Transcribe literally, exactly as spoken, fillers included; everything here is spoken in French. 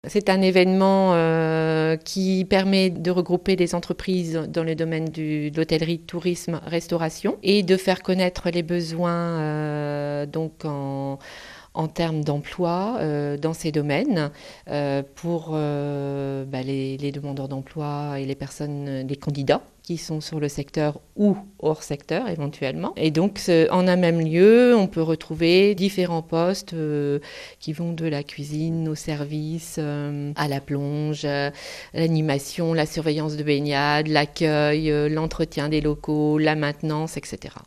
C'est un événement euh, qui permet de regrouper des entreprises dans le domaine du, de l'hôtellerie, tourisme, restauration et de faire connaître les besoins euh, donc en, en termes d'emploi euh, dans ces domaines euh, pour euh, bah, les, les demandeurs d'emploi et les personnes, les candidats qui sont sur le secteur ou hors secteur éventuellement. Et donc en un même lieu, on peut retrouver différents postes euh, qui vont de la cuisine au service, euh, à la plonge, euh, l'animation, la surveillance de baignade, l'accueil, euh, l'entretien des locaux, la maintenance, et cetera.